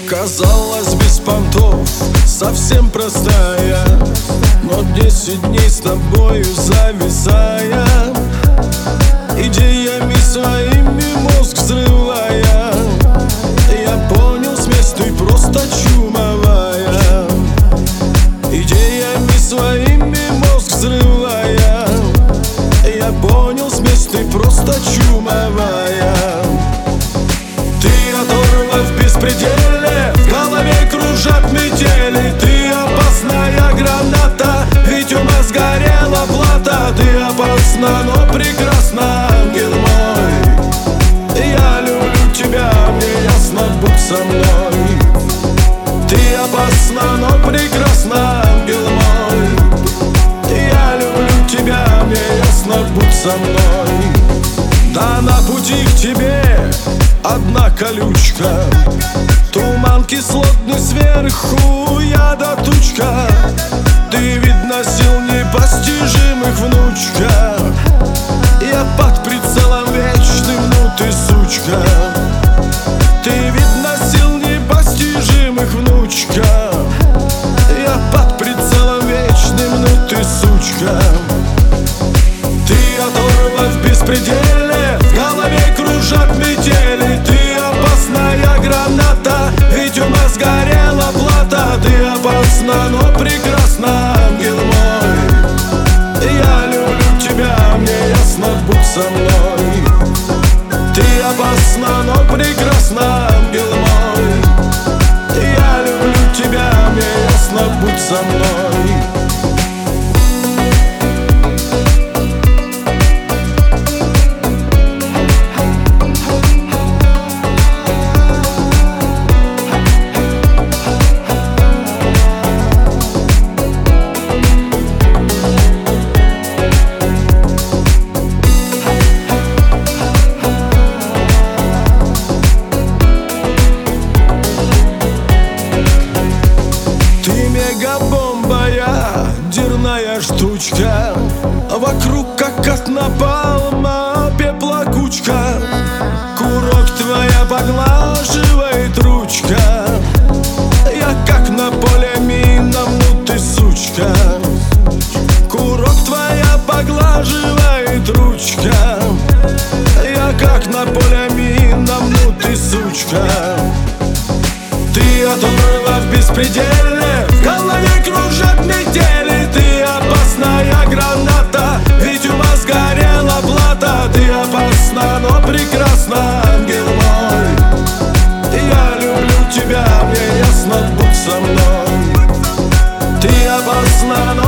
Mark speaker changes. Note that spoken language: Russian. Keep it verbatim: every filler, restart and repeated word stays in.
Speaker 1: Казалось, без понтов, совсем простая, но десять дней с тобою зависая, идеями своими мозг взрывая, я понял, с мест ты просто чумовая. Идеями своими мозг взрывая, я понял, с мест ты просто чумовая. Ты оторва в беспределе, в голове кружат метели. Ты опасная граната, ведь у нас горела плата. Ты опасна, но прекрасна, ангел мой. Я люблю тебя, мне ясно, будь со мной. Ты опасна, но прекрасна, ангел мой. Я люблю тебя, мне ясно, будь со мной. Да на пути к тебе одна колючка, туман кислотный сверху, яда тучка. Ты, видно, сил непостижимых, внучка. Я под прицелом вечным, ну ты сучка. Ты, видно, сил непостижимых, внучка. Я под прицелом вечным, ну ты сучка. Ты оторва в беспределе, в голове кружат метели. Ты опасная граната, ведь у нас горела плата. Ты опасна, но прекрасна, ангел мой. Я люблю тебя, мне ясно, будь со мной. Ты опасна, но прекрасна, ангел мой. Я люблю тебя, мне ясно, будь со мной. Мегабомба, я дерная штучка, вокруг как от напалма пепла кучка. Курок твоя поглаживает ручка, я как на поле минном, ну ты сучка. Курок твоя поглаживает ручка, я как на поле минном, ну ты сучка. Ты оторва в беспределе, в голове кружат метели. Ты опасная граната, ведь у нас горела плата. Ты опасна, но прекрасна, ангел мой. Я люблю тебя, мне ясно, будь со мной. Ты опасна, но